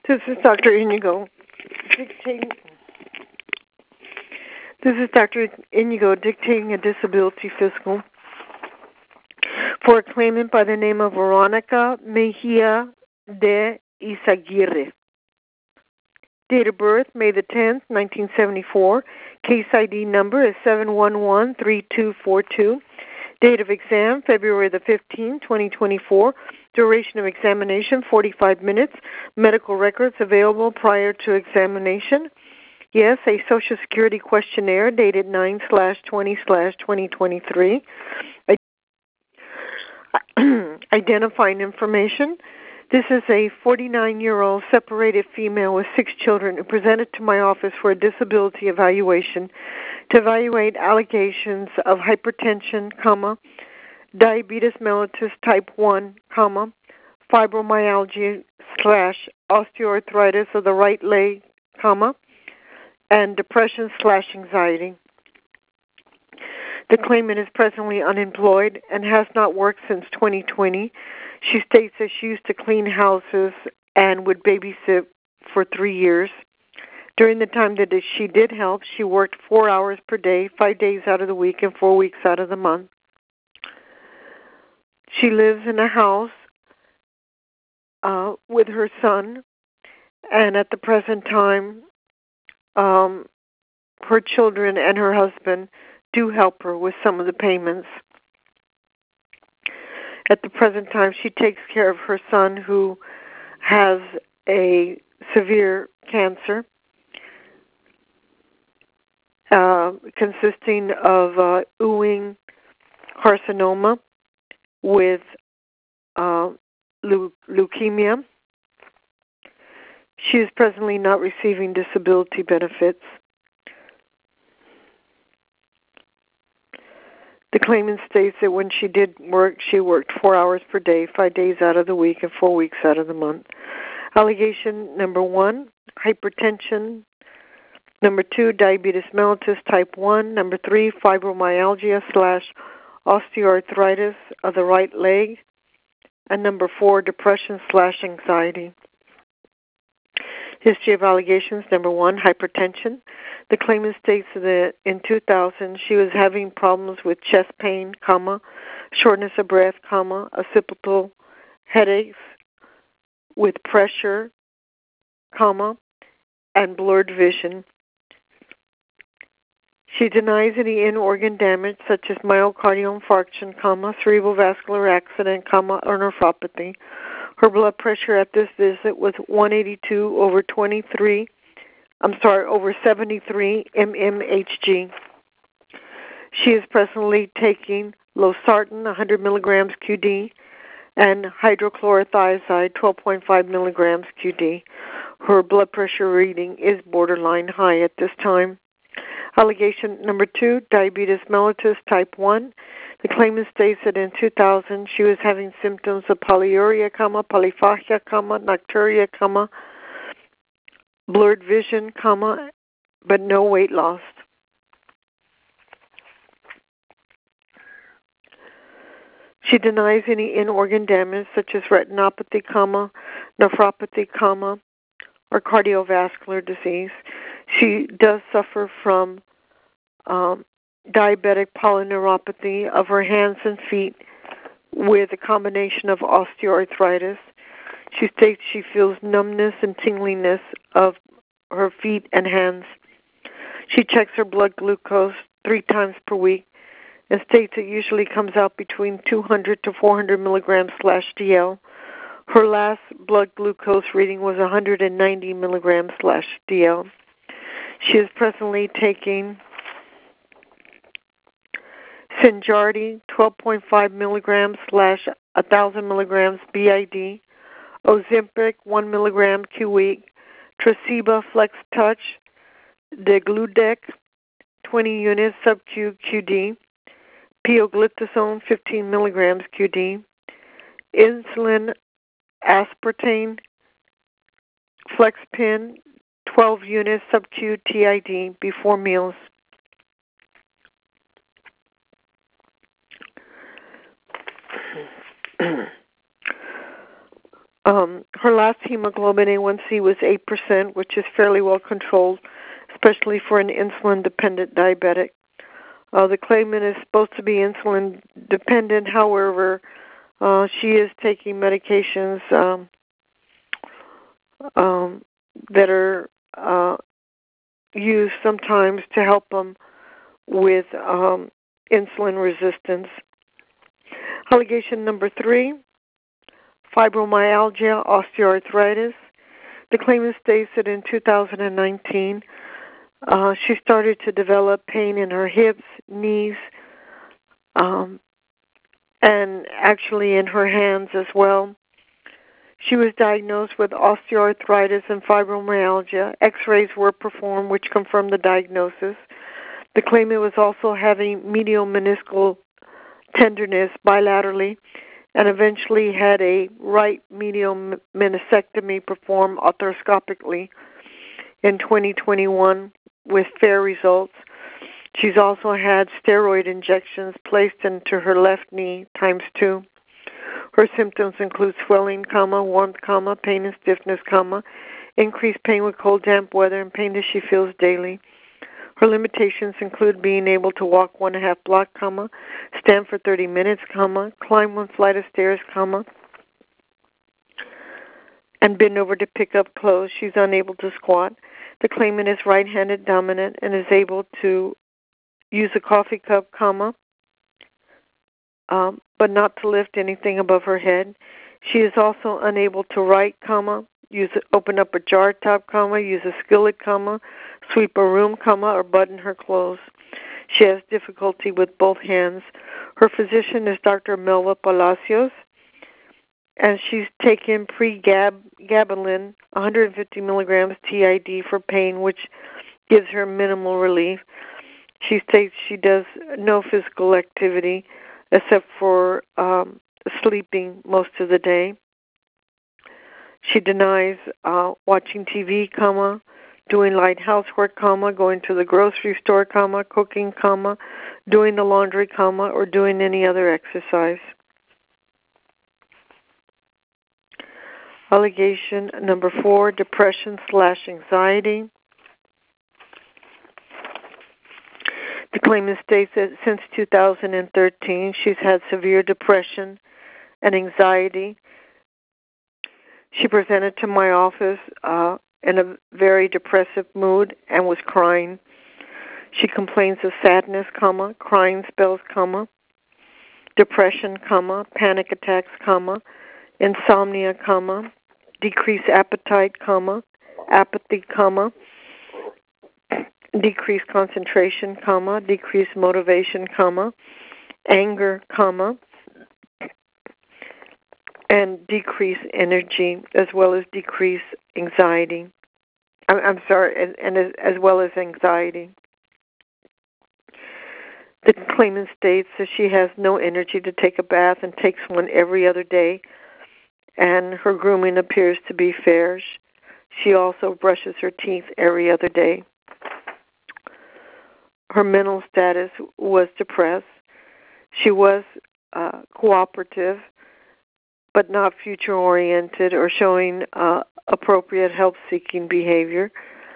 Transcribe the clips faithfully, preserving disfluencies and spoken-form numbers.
This is Doctor Inigo dictating. This is Doctor Inigo dictating a disability fiscal for a claimant by the name of Veronica Mejia de Izaguirre. Date of birth, May the tenth, nineteen seventy-four. Case I D number is seven one one three two four two. Date of exam, February the fifteenth, twenty twenty-four. Duration of examination, forty-five minutes. Medical records available prior to examination. Yes, a Social Security questionnaire dated nine slash twenty slash twenty twenty-three. Identifying information. This is a forty-nine-year-old separated female with six children who presented to my office for a disability evaluation to evaluate allegations of hypertension, comma, diabetes mellitus type one, comma, fibromyalgia slash osteoarthritis of the right leg, comma, and depression slash anxiety. The claimant is presently unemployed and has not worked since twenty twenty. She states that she used to clean houses and would babysit for three years. During the time that she did help, she worked four hours per day, five days out of the week, and four weeks out of the month. She lives in a house uh, with her son, and at the present time, um, her children and her husband do help her with some of the payments. At the present time, she takes care of her son who has a severe cancer uh, consisting of uh, Ewing carcinoma with uh, leu- leukemia. She is presently not receiving disability benefits. The claimant states that when she did work, she worked four hours per day, five days out of the week, and four weeks out of the month. Allegation number one, hypertension. Number two, diabetes mellitus type one. Number three, fibromyalgia slash osteoarthritis of the right leg. And number four, depression slash anxiety. History of allegations. Number one, hypertension. The claimant states that in two thousand she was having problems with chest pain, comma, shortness of breath, comma, occipital headaches with pressure, comma, and blurred vision. She denies any in-organ damage such as myocardial infarction, comma, cerebral vascular accident, comma, or nephropathy. Her blood pressure at this visit was one eighty-two over twenty-three. I'm sorry, over seventy-three mmHg. She is presently taking losartan, one hundred milligrams Q D, and hydrochlorothiazide, twelve point five milligrams Q D. Her blood pressure reading is borderline high at this time. Allegation number two, diabetes mellitus type one. The claimant states that in two thousand she was having symptoms of polyuria, comma, polyphagia, comma, nocturia, comma, blurred vision, comma, but no weight loss. She denies any in-organ damage such as retinopathy, comma, nephropathy, comma, or cardiovascular disease. She does suffer from um, diabetic polyneuropathy of her hands and feet with a combination of osteoarthritis. She states she feels numbness and tingliness of her feet and hands. She checks her blood glucose three times per week and states it usually comes out between two hundred to four hundred milligrams slash D L. Her last blood glucose reading was one hundred ninety milligrams slash D L. She is presently taking Synjardy, twelve point five milligrams slash one thousand milligrams B I D, Ozempic, one milligram Q week, Tresiba Flex Touch, Degludec, twenty units sub-Q Q D, Pioglitazone, fifteen milligrams Q D, insulin aspartame, Flexpin, twelve units sub-Q T I D before meals. Um, her last hemoglobin A one C was eight percent, which is fairly well controlled, especially for an insulin-dependent diabetic. Uh, the claimant is supposed to be insulin-dependent. However, uh, she is taking medications um, um, that are uh, used sometimes to help them with um, insulin resistance. Allegation number three, fibromyalgia, osteoarthritis. The claimant states that in two thousand nineteen, uh, she started to develop pain in her hips, knees, um, and actually in her hands as well. She was diagnosed with osteoarthritis and fibromyalgia. X-rays were performed which confirmed the diagnosis. The claimant was also having medial meniscal tenderness bilaterally and eventually had a right medial meniscectomy performed arthroscopically in twenty twenty-one with fair results. She's also had steroid injections placed into her left knee times two. Her symptoms include swelling, comma, warmth, comma, pain and stiffness, comma, increased pain with cold, damp weather, and pain that she feels daily. Her limitations include being able to walk one and a half block, comma, stand for thirty minutes, comma, climb one flight of stairs, comma, and bend over to pick up clothes. She's unable to squat. The claimant is right-handed dominant and is able to use a coffee cup, comma, um, but not to lift anything above her head. She is also unable to write, comma, use open up a jar top, comma, use a skillet, comma, sweep a room, comma, or button her clothes. She has difficulty with both hands. Her physician is Doctor Melva Palacios, and she's taken pregabalin, one hundred fifty milligrams T I D for pain, which gives her minimal relief. She states she does no physical activity except for um, sleeping most of the day. She denies uh, watching T V, comma, doing light housework, comma, going to the grocery store, comma, cooking, comma, doing the laundry, comma, or doing any other exercise. Allegation number four, depression slash anxiety. The claimant states that since two thousand thirteen, she's had severe depression and anxiety. She presented to my office uh, in a very depressive mood and was crying. She complains of sadness, comma, crying spells, comma, depression, comma, panic attacks, comma, insomnia, comma, decreased appetite, comma, apathy, comma, decreased concentration, comma, decreased motivation, comma, anger, comma, and decreased energy, as well as decreased anxiety. I'm, I'm sorry, and, and as, as well as anxiety. The claimant states that she has no energy to take a bath and takes one every other day, and her grooming appears to be fair. She also brushes her teeth every other day. Her mental status was depressed. She was uh, cooperative, but not future-oriented or showing uh, appropriate help-seeking behavior.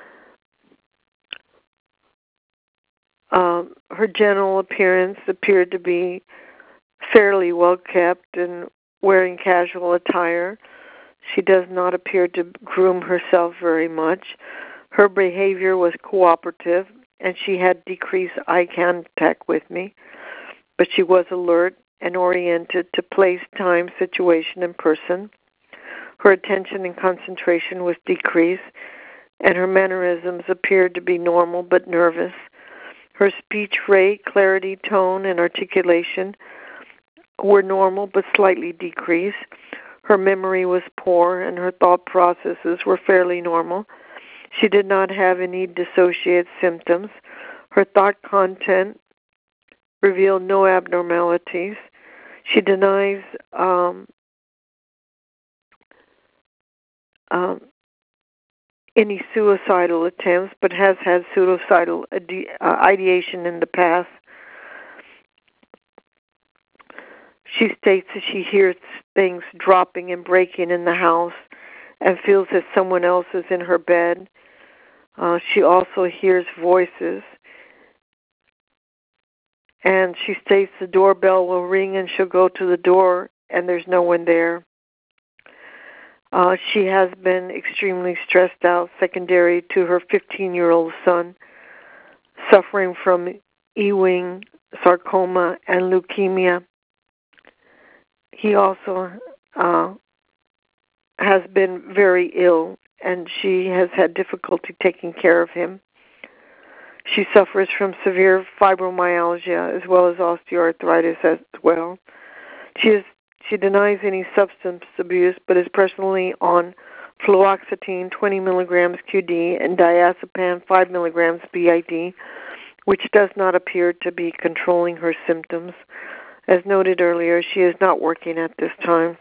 Um, her general appearance appeared to be fairly well-kept and wearing casual attire. She does not appear to groom herself very much. Her behavior was cooperative, and she had decreased eye contact with me, but she was alert and oriented to place, time, situation, and person. Her attention and concentration was decreased, and her mannerisms appeared to be normal but nervous. Her speech rate, clarity, tone, and articulation were normal but slightly decreased. Her memory was poor, and her thought processes were fairly normal. She did not have any dissociative symptoms. Her thought content revealed no abnormalities. She denies um, um, any suicidal attempts, but has had suicidal ide- uh, ideation in the past. She states that she hears things dropping and breaking in the house and feels that someone else is in her bed. Uh, she also hears voices. And she states the doorbell will ring and she'll go to the door and there's no one there. Uh, she has been extremely stressed out, secondary to her fifteen-year-old son, suffering from Ewing sarcoma and leukemia. He also uh, has been very ill, and she has had difficulty taking care of him. She suffers from severe fibromyalgia as well as osteoarthritis as well. She is she denies any substance abuse, but is presently on fluoxetine twenty milligrams Q D and diazepam five milligrams B I D, which does not appear to be controlling her symptoms. As noted earlier, she is not working at this time.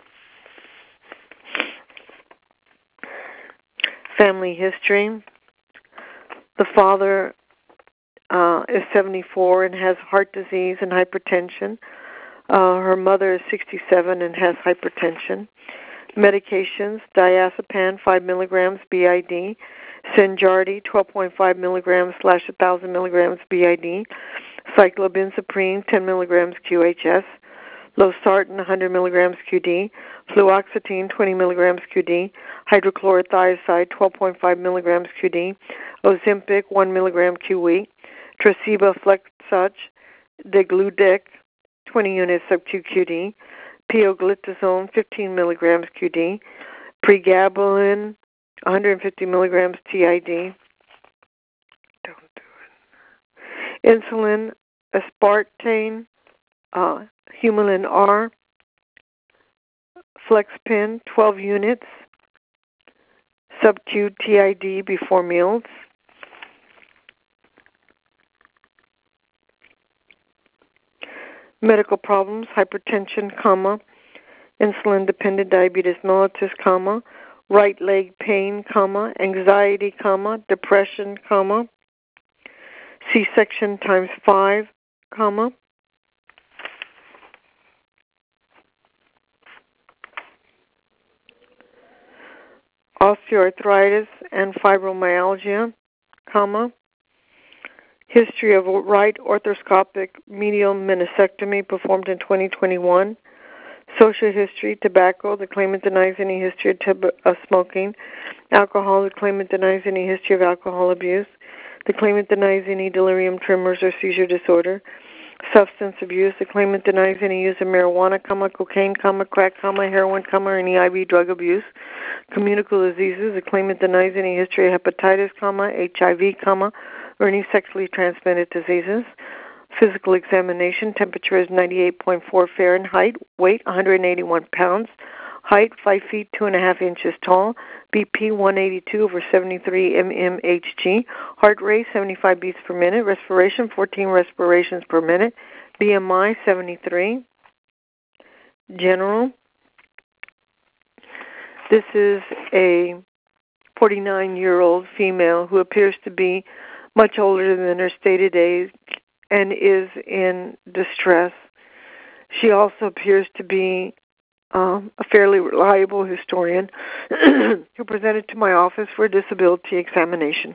Family history. The father uh, is seventy-four and has heart disease and hypertension. Uh, her mother is sixty-seven and has hypertension. Medications, diazepam five milligrams B I D, Synjardy twelve point five milligrams slash one thousand milligrams B I D, cyclobenzaprine ten milligrams Q H S, losartan one hundred milligrams Q D, fluoxetine twenty milligrams Q D, hydrochlorothiazide twelve point five milligrams Q D, Ozempic one milligram Q E, Tresiba Flexuch, Degludec twenty units of Q Q D, pioglitazone fifteen milligrams Q D, pregabalin one hundred fifty milligrams T I D. Don't do it. Insulin, aspartame, uh, Humulin R, Flexpen twelve units, sub-Q T I D before meals. Medical problems, hypertension, comma, insulin-dependent diabetes mellitus, comma, right leg pain, comma, anxiety, comma, depression, comma, C-section times five, comma. Osteoarthritis and fibromyalgia, comma. History of right orthoscopic medial meniscectomy performed in twenty twenty-one. Social history, tobacco, the claimant denies any history of, tab- of smoking. Alcohol, the claimant denies any history of alcohol abuse. The claimant denies any delirium tremors or seizure disorder. Substance abuse, the claimant denies any use of marijuana, comma, cocaine, comma, crack, comma, heroin, comma, or any I V drug abuse. Communicable diseases, the claimant denies any history of hepatitis, comma, H I V, comma, or any sexually transmitted diseases. Physical examination, temperature is ninety-eight point four Fahrenheit, weight one hundred eighty-one pounds, height five feet two and a half inches tall, B P one eighty-two over seventy-three mmHg, heart rate seventy-five beats per minute, respiration fourteen respirations per minute, B M I seventy-three. General. This is a forty-nine-year-old female who appears to be much older than her stated age and is in distress. She also appears to be um, a fairly reliable historian who presented to my office for a disability examination.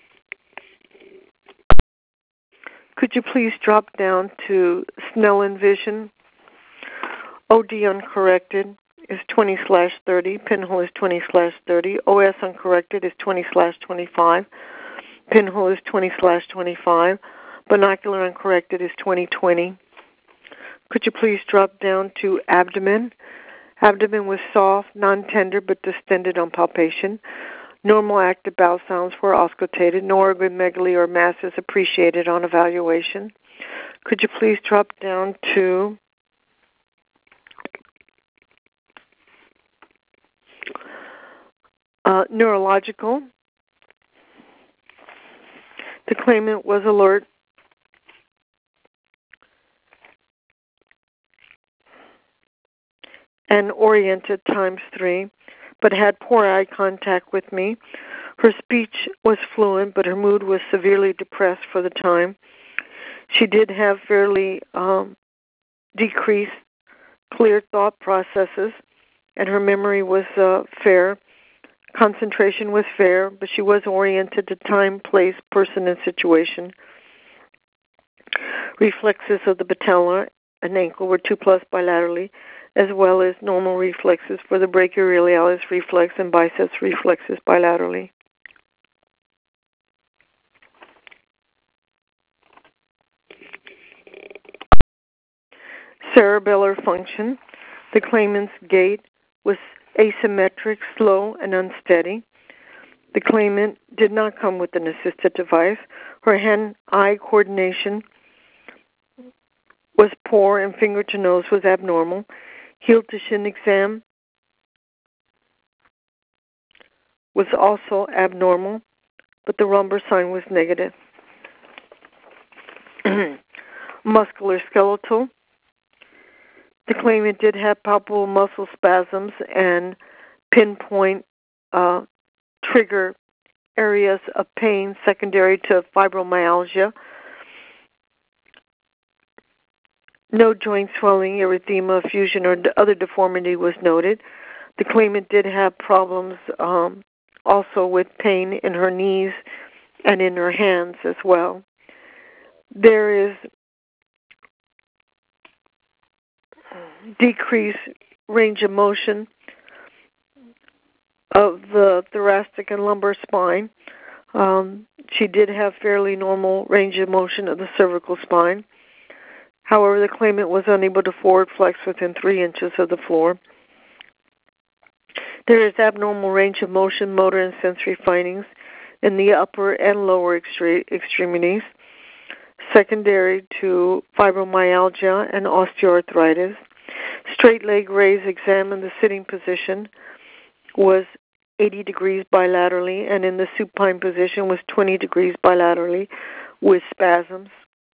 Could you please drop down to Snellen Vision? O D uncorrected is twenty slash thirty. Pinhole is twenty slash thirty. O S uncorrected is twenty slash twenty-five. Pinhole is twenty slash twenty-five. Binocular uncorrected is twenty twenty. Could you please drop down to abdomen? Abdomen was soft, non-tender, but distended on palpation. Normal active bowel sounds were auscultated. No organomegaly or mass is appreciated on evaluation. Could you please drop down to uh, neurological? The claimant was alert and oriented times three, but had poor eye contact with me. Her speech was fluent, but her mood was severely depressed for the time. She did have fairly um, decreased clear thought processes, and her memory was uh, fair. Concentration was fair, but she was oriented to time, place, person, and situation. Reflexes of the patella and ankle were two plus bilaterally, as well as normal reflexes for the brachioradialis reflex and biceps reflexes bilaterally. Cerebellar function. The claimant's gait was asymmetric, slow, and unsteady. The claimant did not come with an assisted device. Her hand-eye coordination was poor and finger to nose was abnormal. Heel to shin exam was also abnormal, but the Rumber sign was negative. Muscular skeletal. The claimant did have palpable muscle spasms and pinpoint uh, trigger areas of pain secondary to fibromyalgia. No joint swelling, erythema, fusion, or other deformity was noted. The claimant did have problems um, also with pain in her knees and in her hands as well. There is decreased range of motion of the thoracic and lumbar spine. Um, she did have fairly normal range of motion of the cervical spine. However, the claimant was unable to forward flex within three inches of the floor. There is abnormal range of motion, motor, and sensory findings in the upper and lower extre- extremities, secondary to fibromyalgia and osteoarthritis. Straight leg raise examined the sitting position was eighty degrees bilaterally, and in the supine position was twenty degrees bilaterally with spasms.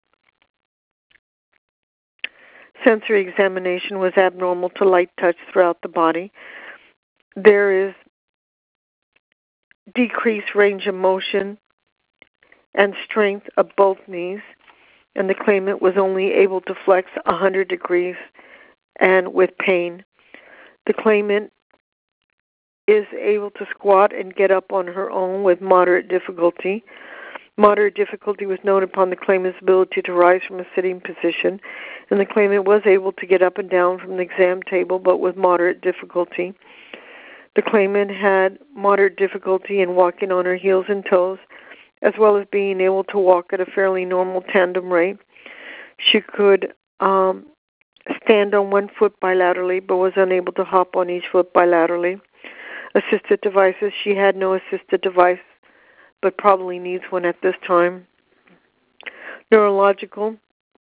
Sensory examination was abnormal to light touch throughout the body. There is decreased range of motion and strength of both knees, and the claimant was only able to flex one hundred degrees and with pain. The claimant is able to squat and get up on her own with moderate difficulty. Moderate difficulty was noted upon the claimant's ability to rise from a sitting position, and the claimant was able to get up and down from the exam table, but with moderate difficulty. The claimant had moderate difficulty in walking on her heels and toes, as well as being able to walk at a fairly normal tandem rate. She could um, stand on one foot bilaterally, but was unable to hop on each foot bilaterally. Assisted devices, she had no assisted device, but probably needs one at this time. Neurological,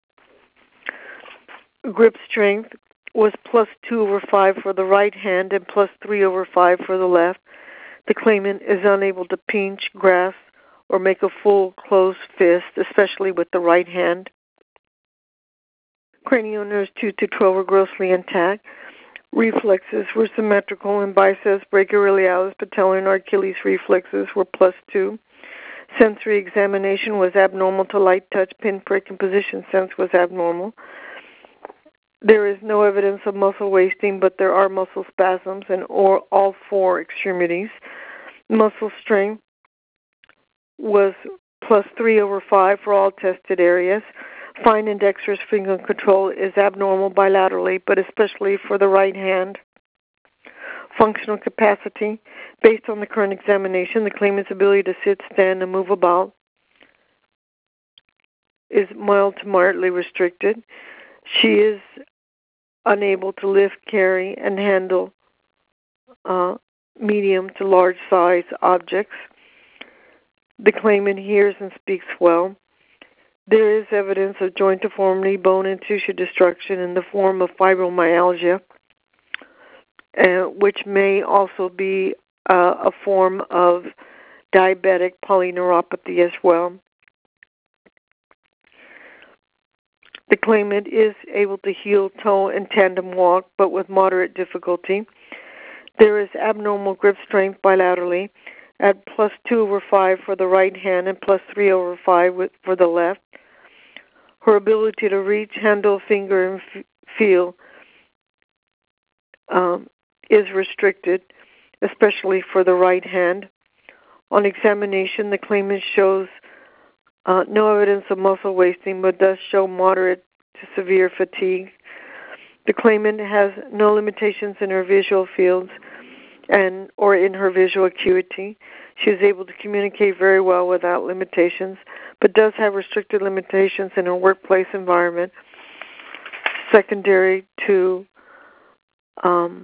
grip strength was plus two over five for the right hand and plus three over five for the left. The claimant is unable to pinch, grasp, or make a full closed fist, especially with the right hand. Cranial nerves two to twelve were grossly intact. Reflexes were symmetrical, and biceps, brachioradialis, patellar, and Achilles reflexes were plus two. Sensory examination was abnormal to light touch, pinprick, and position sense was abnormal. There is no evidence of muscle wasting, but there are muscle spasms in or all four extremities. Muscle strength was plus three over five for all tested areas. Fine and dexterous finger control is abnormal bilaterally, but especially for the right hand. Functional capacity, based on the current examination, the claimant's ability to sit, stand, and move about is mild to moderately restricted. She is unable to lift, carry, and handle uh, medium to large size objects. The claimant hears and speaks well. There is evidence of joint deformity, bone and tissue destruction in the form of fibromyalgia, uh, which may also be uh, a form of diabetic polyneuropathy as well. The claimant is able to heel, toe, and tandem walk, but with moderate difficulty. There is abnormal grip strength bilaterally at plus two over five for the right hand and plus three over five with, for the left. Her ability to reach, handle, finger, and f- feel um, is restricted, especially for the right hand. On examination, the claimant shows uh, no evidence of muscle wasting, but does show moderate to severe fatigue. The claimant has no limitations in her visual fields and or in her visual acuity. She is able to communicate very well without limitations, but does have restricted limitations in her workplace environment, secondary to um,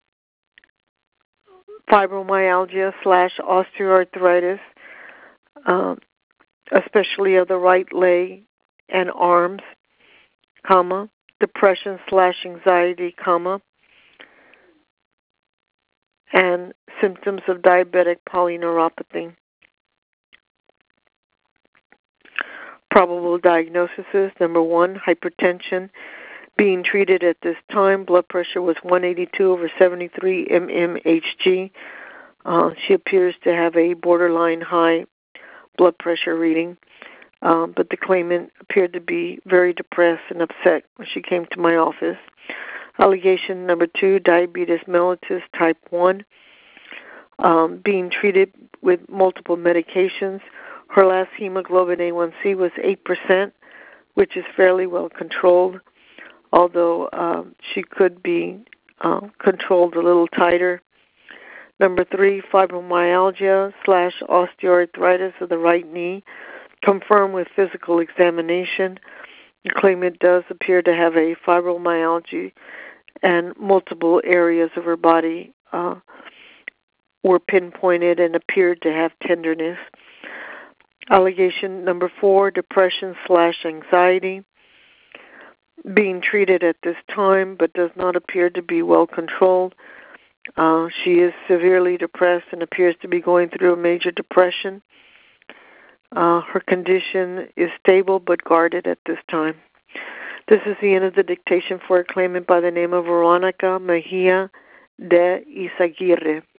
fibromyalgia slash osteoarthritis, um, especially of the right leg and arms, comma, depression slash anxiety, comma, and symptoms of diabetic polyneuropathy. Probable diagnosis is, number one, hypertension. Being treated at this time, blood pressure was one eighty-two over seventy-three mmHg. Uh, she appears to have a borderline high blood pressure reading, um, but the claimant appeared to be very depressed and upset when she came to my office. Allegation number two, diabetes mellitus type one. Um, being treated with multiple medications. Her last hemoglobin A one C was eight percent, which is fairly well controlled, although um, she could be uh, controlled a little tighter. Number three, fibromyalgia slash osteoarthritis of the right knee, confirmed with physical examination. The claimant does appear to have a fibromyalgia, and multiple areas of her body uh, were pinpointed and appeared to have tenderness. Allegation number four, depression slash anxiety, being treated at this time but does not appear to be well controlled. Uh, she is severely depressed and appears to be going through a major depression. Uh, her condition is stable but guarded at this time. This is the end of the dictation for a claimant by the name of Veronica Mejia de Izaguirre.